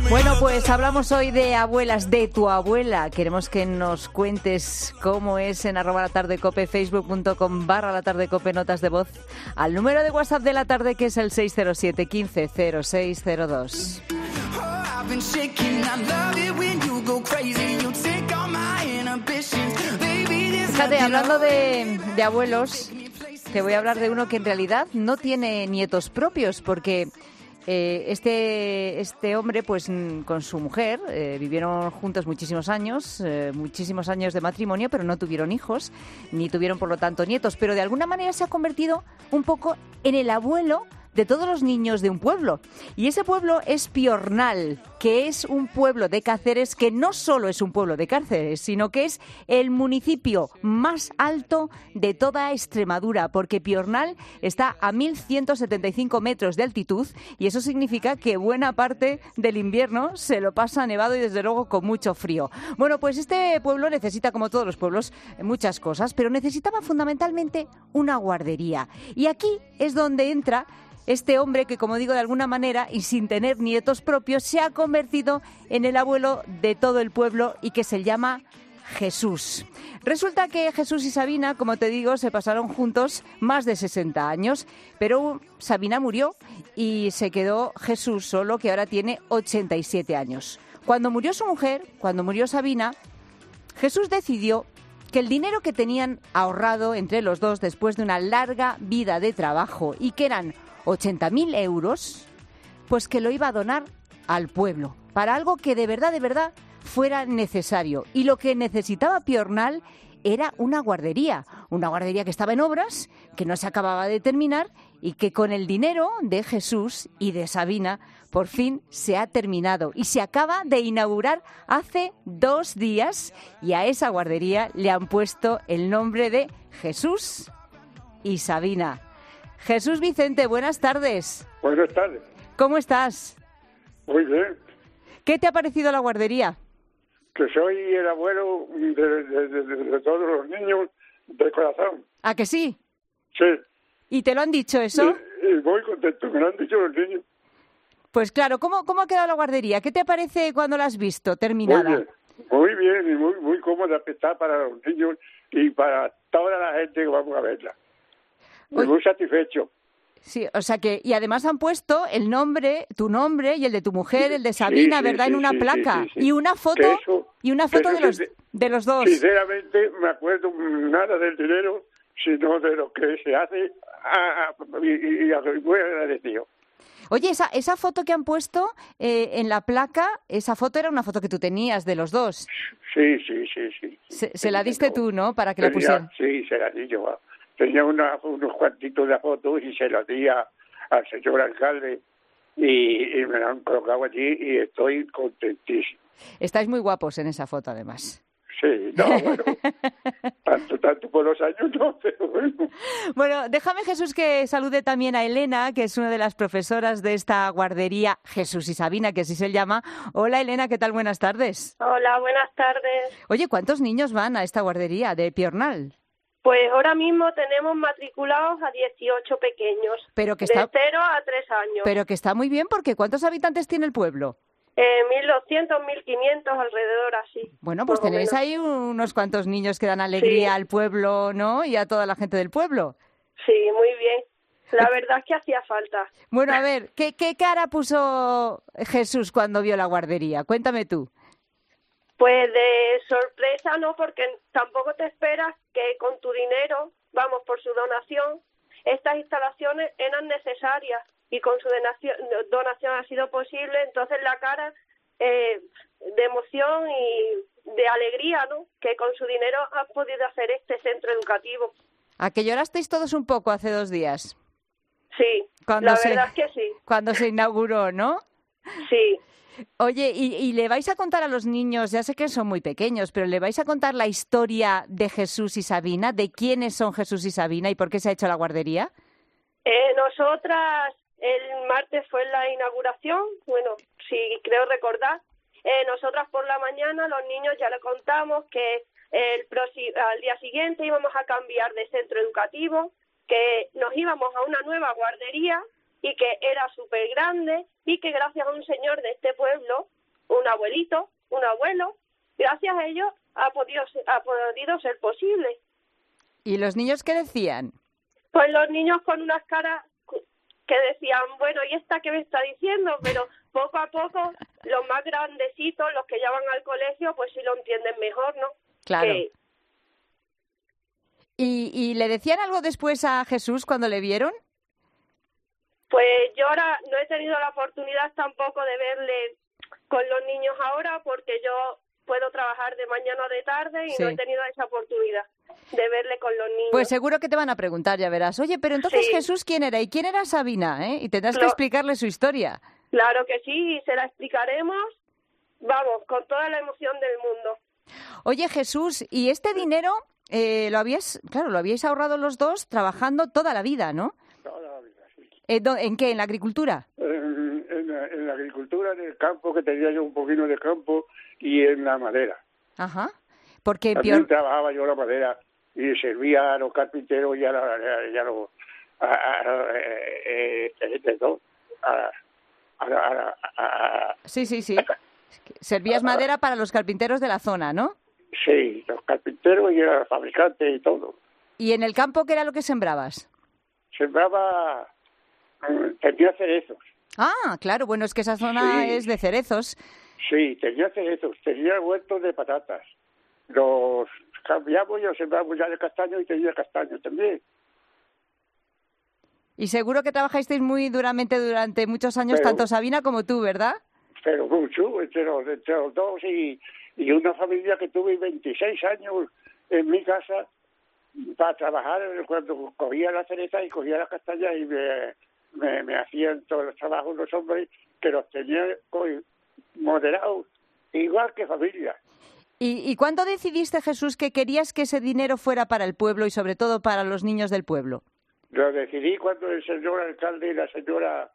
Bueno, pues hablamos hoy de abuelas, de tu abuela. Queremos que nos cuentes cómo es en @latardecope, facebook.com/latardecope, notas de voz al número de WhatsApp de la tarde, que es el 607 15 0602. Fíjate, hablando de abuelos, te voy a hablar de uno que en realidad no tiene nietos propios, porque este hombre, pues con su mujer, vivieron juntos muchísimos años de matrimonio, pero no tuvieron hijos, ni tuvieron, por lo tanto, nietos. Pero de alguna manera se ha convertido un poco en el abuelo de todos los niños de un pueblo. Y ese pueblo es Piornal, que es un pueblo de Cáceres, que no solo es un pueblo de Cáceres, sino que es el municipio más alto de toda Extremadura, porque Piornal está a 1.175 metros de altitud, y eso significa que buena parte del invierno se lo pasa nevado y desde luego con mucho frío. Bueno, pues este pueblo necesita, como todos los pueblos, muchas cosas, pero necesitaba fundamentalmente una guardería. Y aquí es donde entra este hombre que, como digo, de alguna manera, y sin tener nietos propios, se ha convertido en el abuelo de todo el pueblo y que se llama Jesús. Resulta que Jesús y Sabina, como te digo, se pasaron juntos más de 60 años, pero Sabina murió y se quedó Jesús solo, que ahora tiene 87 años. Cuando murió su mujer, cuando murió Sabina, Jesús decidió que el dinero que tenían ahorrado entre los dos después de una larga vida de trabajo, y que eran 80.000 euros, pues que lo iba a donar al pueblo, para algo que de verdad fuera necesario. Y lo que necesitaba Piornal era una guardería que estaba en obras, que no se acababa de terminar, y que con el dinero de Jesús y de Sabina por fin se ha terminado y se acaba de inaugurar hace 2 días, y a esa guardería le han puesto el nombre de Jesús y Sabina. Jesús Vicente, buenas tardes. Buenas tardes. ¿Cómo estás? Muy bien. ¿Qué te ha parecido la guardería? Que soy el abuelo de todos los niños de corazón. ¿A que sí? Sí. ¿Y te lo han dicho eso? Y muy contento, me lo han dicho los niños. Pues claro, ¿cómo ha quedado la guardería? ¿Qué te parece cuando la has visto terminada? Muy bien y muy cómoda que está para los niños y para toda la gente que vamos a verla. Muy satisfecho. Sí, o sea que, y además han puesto el nombre, tu nombre y el de tu mujer, el de Sabina, sí, ¿verdad? En una placa. Sí. Y una foto, de los dos. Sinceramente, me acuerdo nada del dinero, sino de lo que se hace, y muy agradecido. Oye, esa foto que han puesto en la placa, esa foto era una foto que tú tenías de los dos. Sí. Se la diste tú, ¿no? Para que la pusieran. Sí, se la di yo. Tenía unos cuantitos de fotos y se los di al señor alcalde y me lo han colocado allí y estoy contentísimo. Estáis muy guapos en esa foto, además. Sí, no, bueno, tanto por los años no, pero bueno. Bueno, déjame, Jesús, que salude también a Elena, que es una de las profesoras de esta guardería Jesús y Sabina, que así se llama. Hola, Elena, ¿qué tal? Buenas tardes. Hola, buenas tardes. Oye, ¿cuántos niños van a esta guardería de Piornal? Pues ahora mismo tenemos matriculados a 18 pequeños, pero que de 0 a 3 años. Pero que está muy bien, porque ¿cuántos habitantes tiene el pueblo? 1.200, 1.500, alrededor así. Bueno, pues tenéis ahí unos cuantos niños que dan alegría al pueblo, ¿no? Y a toda la gente del pueblo. Sí, muy bien. La verdad es que hacía falta. Bueno, a ver, ¿qué cara puso Jesús cuando vio la guardería? Cuéntame tú. Pues de sorpresa no, porque tampoco te esperas que con tu dinero, vamos, por su donación, estas instalaciones eran necesarias y con su donación ha sido posible. Entonces la cara de emoción y de alegría, ¿no? Que con su dinero has podido hacer este centro educativo. ¿A que llorasteis todos un poco hace 2 días? Sí, la verdad es que sí. Cuando se inauguró, ¿no? Sí. Oye, ¿y le vais a contar a los niños, ya sé que son muy pequeños, pero le vais a contar la historia de Jesús y Sabina, de quiénes son Jesús y Sabina y por qué se ha hecho la guardería? Nosotras, el martes fue la inauguración, bueno, sí creo recordar. Nosotras por la mañana, los niños ya le contamos que al día siguiente íbamos a cambiar de centro educativo, que nos íbamos a una nueva guardería y que era súper grande y que gracias a un señor de este pueblo un abuelito, un abuelo. Gracias a ellos ha podido ser posible. ¿Y los niños qué decían? Pues los niños con unas caras que decían, bueno, ¿y esta qué me está diciendo? Pero poco a poco, los más grandecitos, los que ya van al colegio, pues sí lo entienden mejor, ¿no? Claro. ¿Y le decían algo después a Jesús cuando le vieron? Pues yo ahora no he tenido la oportunidad tampoco de verle con los niños ahora, porque yo puedo trabajar de mañana o de tarde y sí. no he tenido esa oportunidad de verle con los niños. Pues seguro que te van a preguntar, ya verás. Oye, pero entonces sí. Jesús, ¿quién era? ¿Y quién era Sabina? Y tendrás que explicarle su historia. Claro que sí, y se la explicaremos, vamos, con toda la emoción del mundo. Oye, Jesús, ¿y este dinero lo habíais ahorrado los dos trabajando toda la vida, ¿no? Toda la vida, sí. ¿En qué? ¿En la agricultura? En la agricultura, en el campo, que tenía yo un poquito de campo, y en la madera. Ajá. Porque también trabajaba yo la madera y servía a los carpinteros y a los Sí. Servías madera para los carpinteros de la zona, ¿no? Sí, los carpinteros y los fabricantes y todo. ¿Y en el campo qué era lo que sembrabas? Sembraba, tenía cerezos. Ah, claro, bueno, es que esa zona es de cerezos. Sí, tenía cerezos, tenía huertos de patatas. Los cambiamos y los sembramos ya de castaño y tenía castaño también. Y seguro que trabajasteis muy duramente durante muchos años, tanto Sabina como tú, ¿verdad? Pero mucho, entre los dos y una familia que tuve 26 años en mi casa para trabajar cuando cogía la cereza y cogía las castañas y me hacían todos los trabajos los hombres que los tenía moderados, igual que familia. ¿Y cuándo decidiste, Jesús, que querías que ese dinero fuera para el pueblo y sobre todo para los niños del pueblo? Lo decidí cuando el señor alcalde y la señora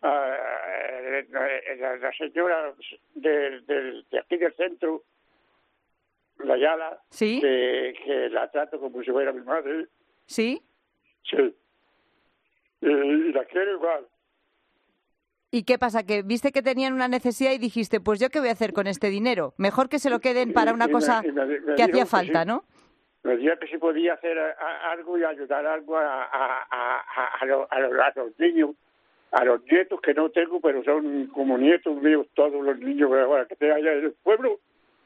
de aquí del centro, la Ayala, ¿sí? que la trato como si fuera mi madre. ¿Sí? Sí. Y la quiero igual. ¿Y qué pasa? ¿Que viste que tenían una necesidad y dijiste, pues yo qué voy a hacer con este dinero? Mejor que se lo queden para una cosa que hacía falta, sí. ¿no? Me dijo que si podía hacer algo y ayudar algo a los niños, a los nietos que no tengo, pero son como nietos míos todos los niños que hay en el pueblo.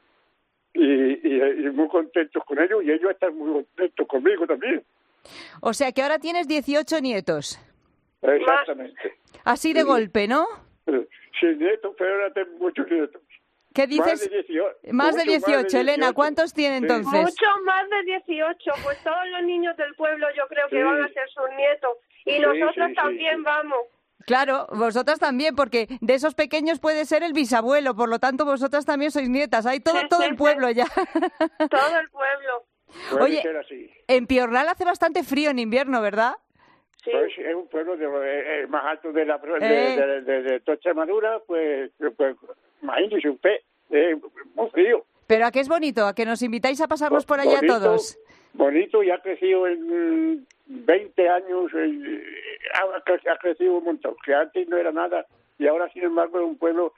Y muy contentos con ellos, y ellos están muy contentos conmigo también. O sea que ahora tienes 18 nietos. Exactamente. Así de golpe, ¿no? Sin nietos, pero ahora tengo muchos nietos. ¿Qué dices? Más de 18. Elena, ¿cuántos tiene entonces? Muchos más de 18. Pues todos los niños del pueblo yo creo que van a ser sus nietos. Y nosotros también vamos. Claro, vosotras también, porque de esos pequeños puede ser el bisabuelo, por lo tanto vosotras también sois nietas. Hay todo el pueblo ya. Todo el pueblo. Oye, en Piornal hace bastante frío en invierno, ¿verdad? Sí. Pues es un pueblo más alto de toda Extremadura, pues imagínese usted, muy frío. Pero ¿a qué es bonito? ¿A que nos invitáis a pasarnos por allá todos? Bonito, y ha crecido en 20 años, ha crecido un montón, que antes no era nada, y ahora sin embargo es un pueblo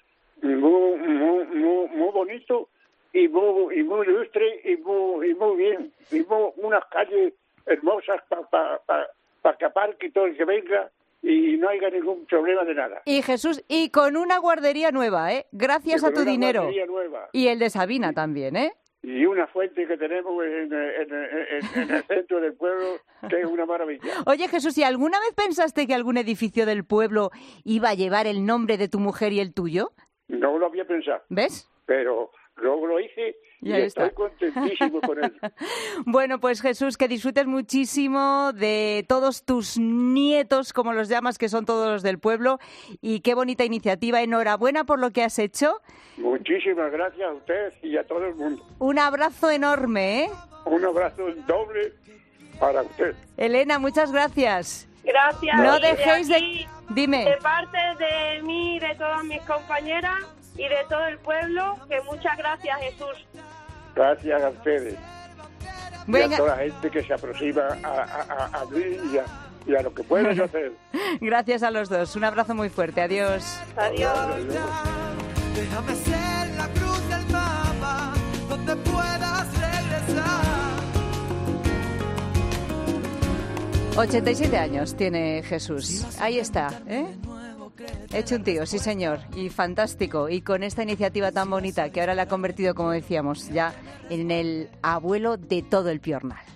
muy bonito y muy ilustre y muy bien, y unas calles hermosas para que aparque todo el que venga y no haya ningún problema de nada. Y Jesús, y con una guardería nueva, gracias a tu dinero. Nueva. Y el de Sabina también, Y una fuente que tenemos en el centro del pueblo, que es una maravilla. Oye, Jesús, ¿y alguna vez pensaste que algún edificio del pueblo iba a llevar el nombre de tu mujer y el tuyo? No lo había pensado. ¿Ves? Pero luego lo hice y estoy contentísimo con ello. Bueno, pues Jesús, que disfrutes muchísimo de todos tus nietos, como los llamas, que son todos los del pueblo, y qué bonita iniciativa. Enhorabuena por lo que has hecho. Muchísimas gracias a usted y a todo el mundo. Un abrazo enorme, Un abrazo doble para usted. Elena, muchas gracias. Gracias. No dejéis de... Dime. De parte de mí, de todas mis compañeras y de todo el pueblo, que muchas gracias, Jesús. Gracias a ustedes. Venga. Y a toda la gente que se aproxima a mí y a lo que pueda yo hacer. Gracias a los dos. Un abrazo muy fuerte. Adiós. Adiós. Adiós. Déjame ser la cruz del mapa donde puedas regresar. 87 años tiene Jesús. Ahí está, ¿eh? Hecho un tío, sí señor, y fantástico. Y con esta iniciativa tan bonita que ahora la ha convertido, como decíamos, ya en el abuelo de todo el Piornal.